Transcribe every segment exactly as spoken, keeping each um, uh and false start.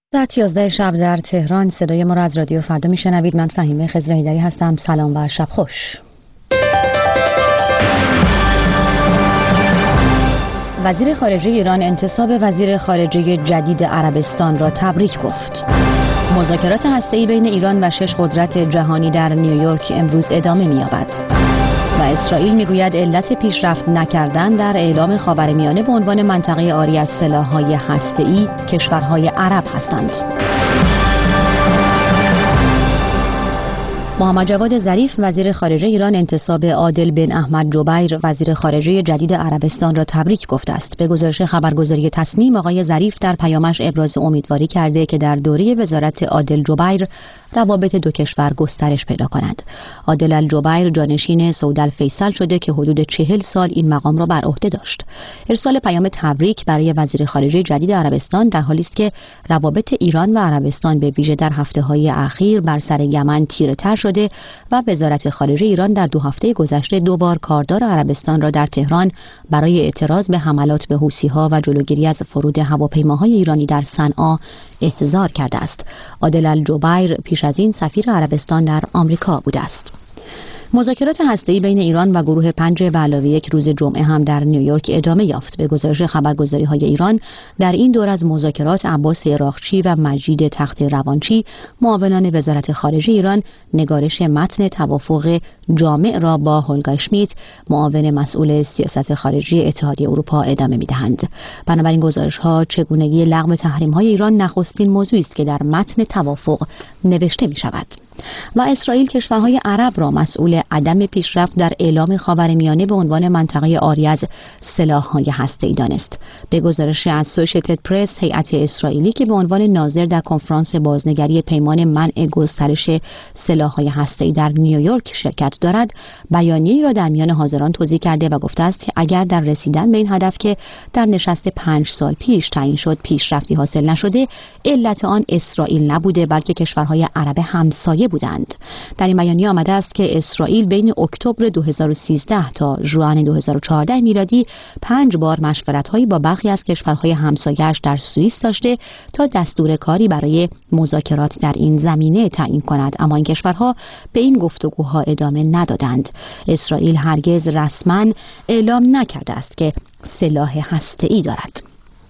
ساعت یازده شب در تهران. صدای ما را از رادیو فردا میشنوید. من فهیمه خضر حیدری هستم. سلام و شب خوش. وزیر خارجه ایران انتصاب وزیر خارجه جدید عربستان را تبریک گفت. مذاکرات هسته‌ای بین ایران و شش قدرت جهانی در نیویورک امروز ادامه می‌یابد. و اسرائیل میگوید علت پیشرفت نکردن در اعلام خاورمیانه به عنوان منطقه عاری از سلاح‌های هسته‌ای کشورهای عرب هستند. محمد جواد ظریف وزیر خارجه ایران انتصاب عادل بن احمد جبیر وزیر خارجه جدید عربستان را تبریک گفته است. به گزارش خبرگزاری تصنیم، آقای ظریف در پیامش ابراز امیدواری کرده که در دوره وزارت عادل جبیر روابط دو کشور گسترش پیدا کند. عادل الجبیر جانشین سعود الفیصل شده که حدود چهل سال این مقام را بر عهده داشت. ارسال پیام تبریک برای وزیر خارجه جدید عربستان در حالی است که روابط ایران و عربستان به ویژه در هفته‌های اخیر بر سر یمن تیره‌تر شده و وزارت خارجه ایران در دو هفته گذشته دو بار کاردار عربستان را در تهران برای اعتراض به حملات به حوثی‌ها و جلوگیری از فرود هواپیماهای ایرانی در صنعا احضار کرده است. عادل الجبیر پیش از این سفیر عربستان در آمریکا بوده است. مذاکرات هسته‌ای بین ایران و گروه پنج به علاوه یک روز جمعه هم در نیویورک ادامه یافت. به گزارش خبرگزاری‌های ایران در این دور از مذاکرات عباس عراقچی و مجید تخت روانچی معاونان وزارت خارجه ایران نگارش متن توافق جامع را با هولگا شمیت معاون مسئول سیاست خارجی اتحادیه اروپا ادامه می‌دهند. بنابراین گزارش‌ها چگونگی لغو تحریم‌های ایران نخستین موضوعی است که در متن توافق نوشته می‌شود. و اسرائیل کشورهای عرب را مسئول عدم پیشرفت در اعلام خاورمیانه به عنوان منطقه عاری از سلاح‌های هسته‌ای دانست. به گزارش اسوسییتد پرس، هیئت اسرائیلی که به عنوان ناظر در کنفرانس بازنگری پیمان منع گسترش سلاح‌های هسته‌ای در نیویورک شرکت دارد، بیانیه‌ای را در میان حاضران توضیح کرده و گفته است که اگر در رسیدن به این هدف که در نشست پنج سال پیش تعیین شد پیشرفتی حاصل نشده، علت آن اسرائیل نبوده بلکه کشورهای عرب همسایه بودند. در این بیانیه آمده است که اسرائیل بین اکتبر دو هزار و سیزده تا ژوئن دو هزار و چهارده میلادی پنج بار مشورت‌هایی با برخی از کشورهای همسایه‌اش در سوئیس داشته تا دستور کاری برای مذاکرات در این زمینه تعیین کند، اما این کشورها به این گفتگوها ادامه ندادند. اسرائیل هرگز رسما اعلام نکرده است که سلاح هسته‌ای دارد.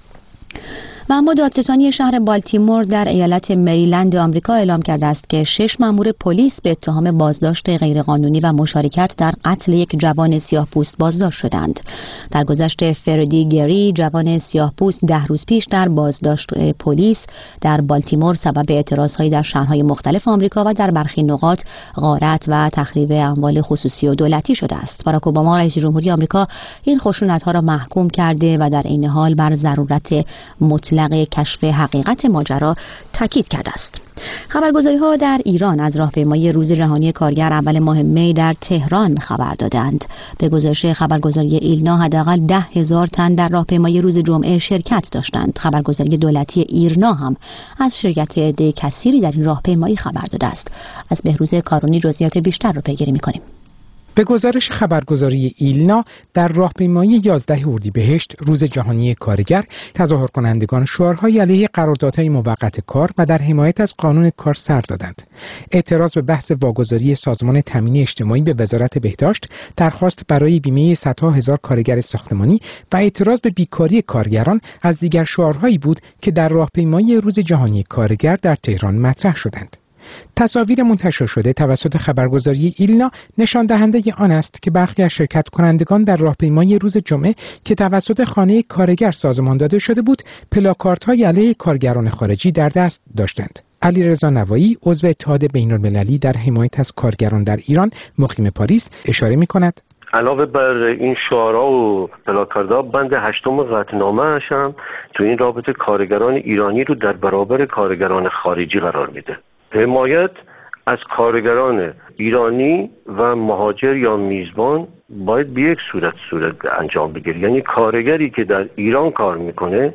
و اما دادستانی شهر بالتیمور در ایالت مریلند آمریکا اعلام کرده است که شش مأمور پلیس به اتهام بازداشت غیرقانونی و مشارکت در قتل یک جوان سیاه‌پوست بازداشت شدند. در گذشت فردی گری، جوان سیاه‌پوست ده روز پیش در بازداشت پلیس در بالتیمور سبب اعتراض‌هایی در شهرهای مختلف آمریکا و در برخی نقاط غارت و تخریب اموال خصوصی و دولتی شده است. باراک اوباما رئیس جمهوری آمریکا این خشونت‌ها را محکوم کرده و در عین حال بر ضرورت مطلق کشف حقیقت ماجرا تاکید کرده است. خبرگزاری‌ها در ایران از راهپیمایی روز جهانی کارگر اول ماه می در تهران خبر دادند. به گزارش خبرگزاری ایلنا حداقل ده هزار تن در راهپیمایی روز جمعه شرکت داشتند. خبرگزاری دولتی ایرنا هم از شرکت عده کثیری در این راهپیمایی خبر داده است. از بهروز کارونی جزئیات بیشتر را پیگیری می‌کنیم. به گزارش خبرگزاری ایلنا در راهپیمایی یازده اردیبهشت روز جهانی کارگر، تظاهر کنندگان شعارهای علیه قراردادهای موقت کار و در حمایت از قانون کار سر دادند. اعتراض به بحث واگذاری سازمان تامین اجتماعی به وزارت بهداشت، درخواست برای بیمه صدها هزار کارگر ساختمانی و اعتراض به بیکاری کارگران از دیگر شعارهایی بود که در راهپیمایی روز جهانی کارگر در تهران مطرح شدند. تصاویر منتشر شده توسط خبرگزاری ایلنا نشان دهنده آن است که برخی از شرکت کنندگان در راهپیمایی روز جمعه که توسط خانه کارگر سازمان داده شده بود، پلاکاردهای علیه کارگران خارجی در دست داشتند. علیرضا نوایی، عضو اتحاد بین‌المللی در حمایت از کارگران در ایران مقیم پاریس، اشاره می‌کند: علاوه بر این شعارها و پلاکاردها، بند هشتم قطعنامه هم تو این رابطه کارگران ایرانی رو در برابر کارگران خارجی قرار میده. حمایت از کارگران ایرانی و مهاجر یا میزبان باید به یک صورت صورت انجام بگیره. یعنی کارگری که در ایران کار میکنه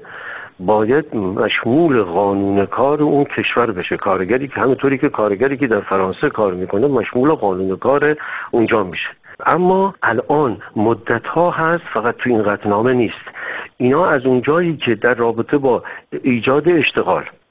باید مشمول قانون کار اون کشور بشه. کارگری که همونطوری که کارگری که در فرانسه کار میکنه مشمول قانون کار اونجا میشه. اما الان مدت ها هست فقط تو این قطعنامه نیست. اینا از اونجایی که در رابطه با ایجاد اشتغال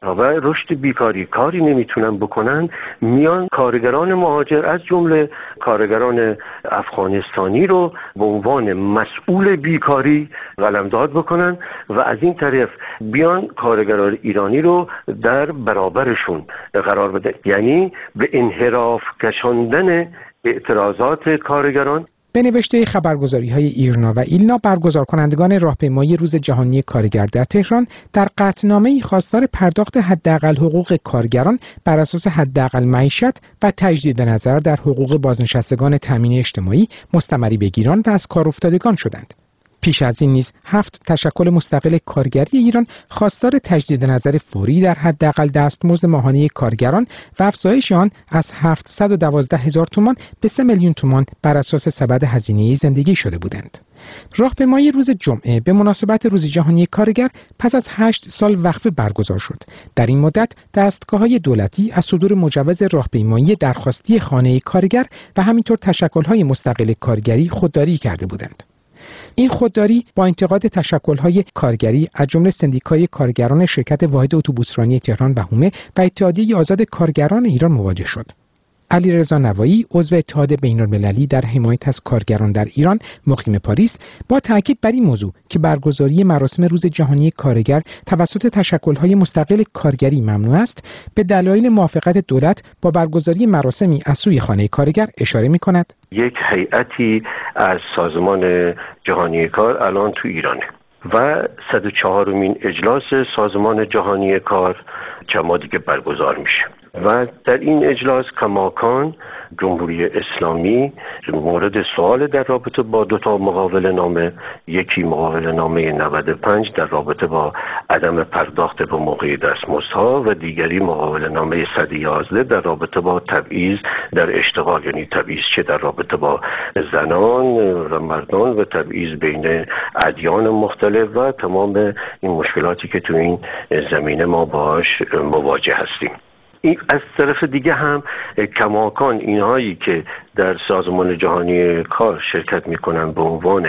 و رشد بیکاری کاری نمیتونن بکنن، میان کارگران مهاجر از جمله کارگران افغانستانی رو به عنوان مسئول بیکاری قلمداد بکنن و از این طریق بیان کارگران ایرانی رو در برابرشون قرار بده، یعنی به انحراف کشاندن اعتراضات کارگران. به نوشته خبرگزاری‌های ایرنا و ایلنا، برگزار کنندگان راهپیمایی روز جهانی کارگر در تهران در قطعنامه‌ای خواستار پرداخت حداقل حقوق کارگران بر اساس حداقل معیشت و تجدید نظر در حقوق بازنشستگان تامین اجتماعی، مستمری بگیران و از کار افتادگان شدند. پیش از این نیز هفت تشکل مستقل کارگری ایران خواستار تجدید نظر فوری در حداقل دستمزد ماهانه کارگران و افزایش آن از هفتصد و دوازده هزار تومان به سه میلیون تومان بر اساس سبد هزینه زندگی شده بودند. راهپیمایی روز جمعه به مناسبت روز جهانی کارگر پس از هشت سال وقفه برگزار شد. در این مدت دستگاه‌های دولتی از صدور مجوز راهپیمایی درخواستی خانه کارگر و همینطور تشکل‌های مستقل کارگری خودداری کرده بودند. این خودداری با انتقاد تشکل‌های کارگری از جمله سندیکای کارگران شرکت واحد اتوبوسرانی تهران و هومه و اتحادیه آزاد کارگران ایران مواجه شد. علیرضا نوایی، عضو اتحاد بین‌المللی در حمایت از کارگران در ایران مقیم پاریس، با تاکید بر این موضوع که برگزاری مراسم روز جهانی کارگر توسط تشکل‌های مستقل کارگری ممنوع است، به دلایل موافقت دولت با برگزاری مراسمی از سوی خانه کارگر اشاره می‌کند. یک هیئتی از سازمان جهانی کار الان تو ایرانه و صد و چهارمین اجلاس سازمان جهانی کار چند ماه دیگه برگزار میشه و در این اجلاس کماکان جمهوری اسلامی مورد سوال در رابطه با دو تا مقابله نامه، یکی مقابله نامه نود و پنج در رابطه با عدم پرداخت به موقع دستمزدها و دیگری مقابله نامه صد و یازده در رابطه با تبعیض در اشتغال، یعنی تبعیض چه در رابطه با زنان و مردان و تبعیض بین ادیان مختلف و تمام این مشکلاتی که تو این زمینه ما باش مواجه هستیم. این از طرف دیگه هم کماکان اینهایی که در سازمان جهانی کار شرکت میکنن به عنوان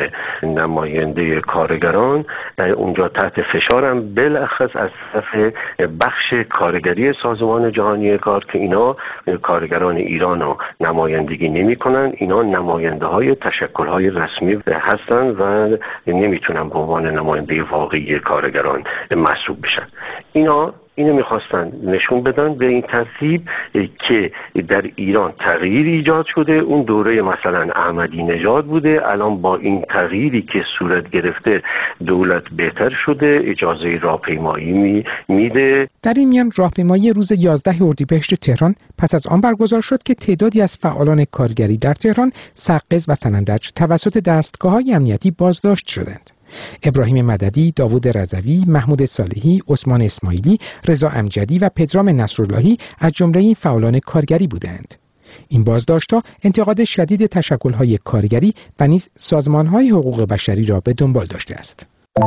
نماینده کارگران اونجا تحت فشارن، بالاخص از طرف بخش کارگری سازمان جهانی کار که اینا کارگران ایران رو نمایندگی نمیکنن، اینا نماینده های تشکل های رسمی هستن و نمیتونن به عنوان نماینده واقعی کارگران محسوب بشن. اینا اینو میخواستن نشون بدن به این ترتیب که در ایران تغییر ایجاد شده، اون دوره مثلا احمدی نژاد بوده، الان با این تغییری که صورت گرفته دولت بهتر شده، اجازه راهپیمایی می میده. در این میان راهپیمایی روز یازده اردیبهشت تهران پس از آن برگزار شد که تعدادی از فعالان کارگری در تهران، سقز و سنندج توسط دستگاه‌های امنیتی بازداشت شدند. ابراهیم مددی، داوود رضوی، محمود صالحی، عثمان اسماعیلی، رضا امجدی و پدرام نصراللهی از جمله این فعالان کارگری بودند. این بازداشت‌ها انتقاد شدید تشکل‌های کارگری و نیز سازمان‌های حقوق بشری را به دنبال داشته است.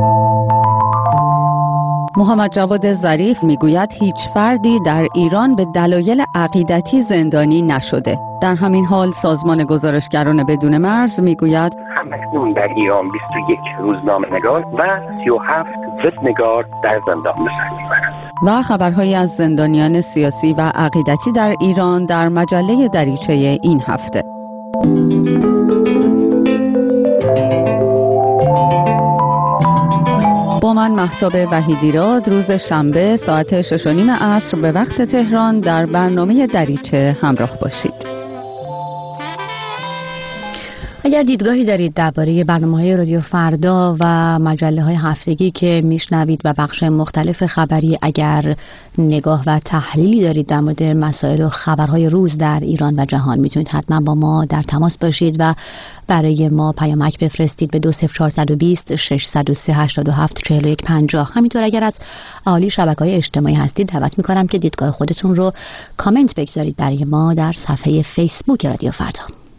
محمد جواد ظریف میگوید هیچ فردی در ایران به دلایل عقیدتی زندانی نشده. در همین حال سازمان گزارشگران بدون مرز میگوید همکنون در ایران بیست و یک روزنامه‌نگار و سی و هفت ضدنگار در زندان به سر میبرند. و خبرهایی از زندانیان سیاسی و عقیدتی در ایران در مجله دریچه این هفته. با من مهتاب وحیدیراد روز شنبه ساعت شش و نیم عصر به وقت تهران در برنامه دریچه همراه باشید. اگر دیدگاهی دارید درباره برنامه‌های رادیو فردا و مجله‌های هفتگی که میشنوید و بخش مختلف خبری، اگر نگاه و تحلیلی دارید در مورد مسائل و خبرهای روز در ایران و جهان، میتونید حتما با ما در تماس باشید و برای ما پیامک بفرستید به دو صفر چهار دو صفر شش صفر سه هشت هفت چهار یک پنجاه. همینطور اگر از اهالی شبکه‌های اجتماعی هستید دعوت میکنم که دیدگاه خودتون رو کامنت بگذارید برای ما در صفحه فیسبوک رادیو فردا.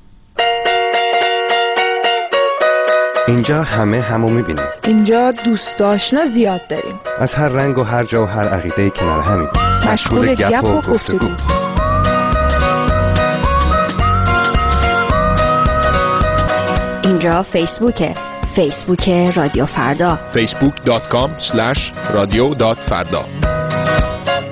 اینجا همه همو میبینیم. اینجا دوست آشنا زیاد داریم. از هر رنگ و هر جا و هر عقیده کنار همیم. مشغول گپ و گفتگو. اینجا فیسبوکه. فیسبوک رادیو فردا. فیسبوک دات کام اسلش رادیو دات فردا.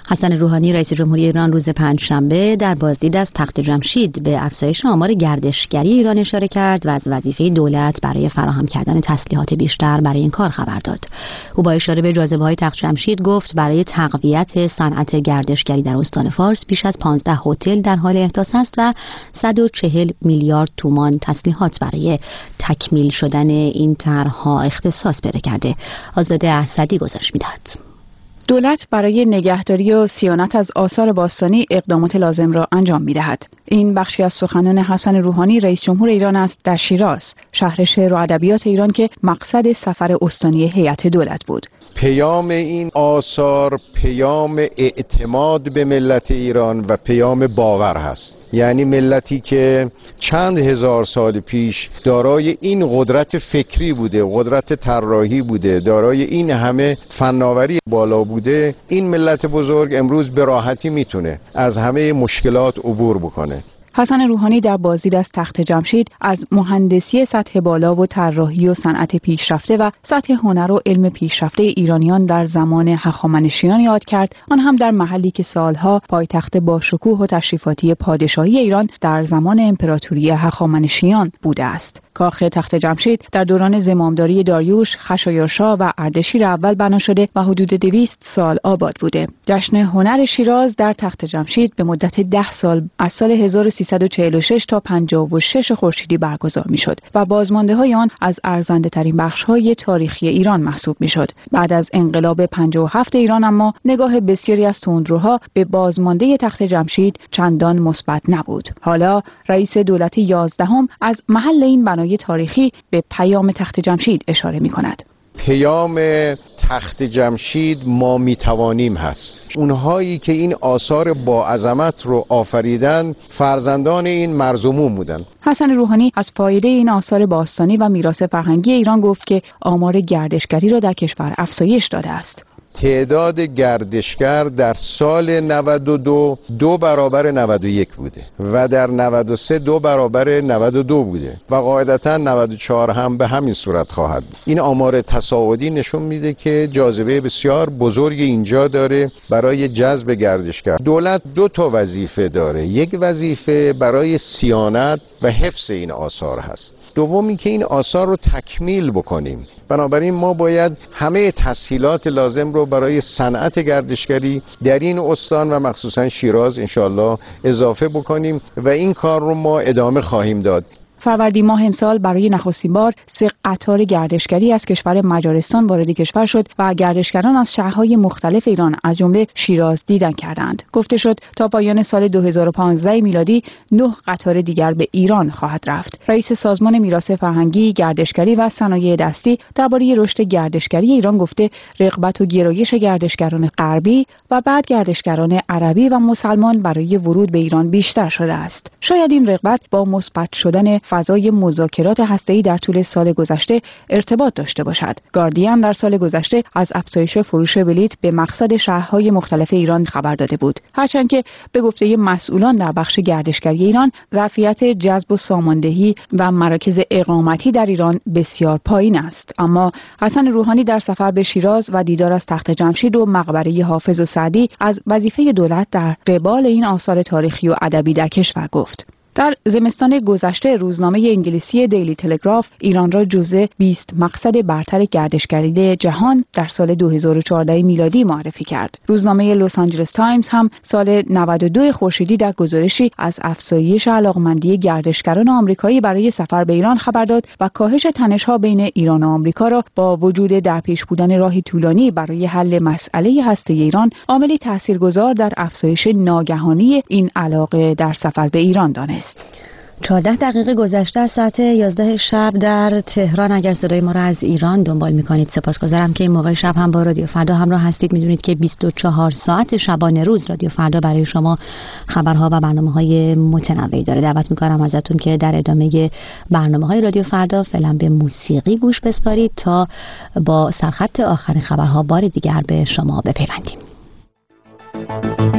حسن روحانی رئیس جمهوری ایران روز پنجشنبه در بازدید از تخت جمشید به افزایش آمار گردشگری ایران اشاره کرد و از وظیفه دولت برای فراهم کردن تسلیحات بیشتر برای این کار خبر داد. او با اشاره به جاذبه‌های تخت جمشید گفت برای تقویت صنعت گردشگری در استان فارس بیش از پانزده هتل در حال احداث است و صد و چهل میلیارد تومان تسلیحات برای تکمیل شدن این طرح‌ها اختصاص پیدا کرده. آزاده اسدی گزارش می‌دهد. دولت برای نگهداری و صیانت از آثار باستانی اقدامات لازم را انجام می‌دهد. این بخشی از سخنان حسن روحانی رئیس جمهور ایران است در شیراز، شهر شعر و ادبیات ایران که مقصد سفر استانی هیئت دولت بود. پیام این آثار پیام اعتماد به ملت ایران و پیام باور هست. یعنی ملتی که چند هزار سال پیش دارای این قدرت فکری بوده، قدرت طراحی بوده، دارای این همه فناوری بالا بوده، این ملت بزرگ امروز به راحتی میتونه از همه مشکلات عبور بکنه. حسن روحانی در بازدید از تخت جمشید از مهندسی سطح بالا و طراحی و صنعت پیشرفته و سطح هنر و علم پیشرفته ایرانیان در زمان هخامنشیان یاد کرد، آن هم در محلی که سالها پایتخت با شکوه و تشریفاتی پادشاهی ایران در زمان امپراتوری هخامنشیان بوده است. کاخ تخت جمشید در دوران زمامداری داریوش، خشایارشا و اردشیر اول بنا شده و حدود دویست سال آباد بوده. جشن هنر شیراز در تخت جمشید به مدت ده سال از سال هزار و سیصد و چهل و شش تا پنجاه و شش خورشیدی برگزار میشد و بازمانده‌های آن از ارزنده‌ترین بخش‌های تاریخی ایران محسوب میشد. بعد از انقلاب پنجاه و هفت ایران اما نگاه بسیاری از تندروها به بازمانده تخت جمشید چندان مثبت نبود. حالا رئیس دولت یازدهم از محل این بنای تاریخی به پیام تخت جمشید اشاره می‌کند. پیام تخت جمشید ما میتوانیم هست. اونهایی که این آثار با عظمت رو آفریدن فرزندان این مرزومون بودن. حسن روحانی از فایده این آثار باستانی و میراث فرهنگی ایران گفت که آمار گردشگری را در کشور افزایش داده است. تعداد گردشگر در سال نود و دو دو برابر نود و یک بوده و در نود و سه دو برابر نود و دو بوده و قاعدتا نود و چهار هم به همین صورت خواهد بود. این آمار تصاعدی نشون میده که جاذبه بسیار بزرگ اینجا داره برای جذب گردشگر. دولت دو تا وظیفه داره، یک وظیفه برای صیانت و حفظ این آثار هست، دومی که این آثار رو تکمیل بکنیم. بنابراین ما باید همه تسهیلات لازم رو برای صنعت گردشگری در این استان و مخصوصا شیراز انشالله اضافه بکنیم و این کار رو ما ادامه خواهیم داد. فروردین ماه امسال برای نخستین بار سه قطار گردشگری از کشور مجارستان وارد کشور شد و گردشگران از شهرهای مختلف ایران از جمله شیراز دیدن کردند. گفته شد تا پایان سال دو هزار و پانزده میلادی نه قطار دیگر به ایران خواهد رفت. رئیس سازمان میراث فرهنگی، گردشگری و صنایع دستی درباره رشد گردشگری ایران گفته رغبت و گرایش گردشگران غربی و بعد گردشگران عربی و مسلمان برای ورود به ایران بیشتر شده است. شاید این رغبت با مثبت شدن فضای مذاکرات هسته‌ای در طول سال گذشته ارتباط داشته باشد. گاردین در سال گذشته از افزایش فروش بلیط به مقصد شهرهای مختلف ایران خبر داده بود، هرچند که به گفته مسئولان در بخش گردشگری ایران ظرفیت جذب و ساماندهی و مراکز اقامتی در ایران بسیار پایین است. اما حسن روحانی در سفر به شیراز و دیدار از تخت جمشید و مقبره حافظ و سعدی از وظیفه دولت در قبال این آثار تاریخی و ادبی در کشور گفت. در زمستان گذشته روزنامه انگلیسی دیلی تلگراف ایران را جزو بیست مقصد برتر گردشگری جهان در سال دو هزار و چهارده میلادی معرفی کرد. روزنامه لس آنجلس تایمز هم سال نود و دو خورشیدی در گزارشی از افزایش علاقمندی گردشگران آمریکایی برای سفر به ایران خبر داد و کاهش تنش‌ها بین ایران و آمریکا را با وجود در پیش بودن راهی طولانی برای حل مسئله هسته‌ای ایران عاملی تاثیرگذار در افزایش ناگهانی این علاقه در سفر به ایران دانست. چهارده دقیقه گذشته از ساعت یازده شب در تهران. اگر صدای ما را از ایران دنبال می‌کنید سپاسگزارم که این موقع شب هم با رادیو فردا همراه هستید. می‌دونید که بیست و چهار ساعت شبانه روز رادیو فردا برای شما خبرها و برنامه‌های متنوعی داره. دعوت می‌کنم ازتون که در ادامه برنامه‌های رادیو فردا فعلا به موسیقی گوش بسپارید تا با سرخط آخرین خبرها بار دیگر به شما بپیوندیم.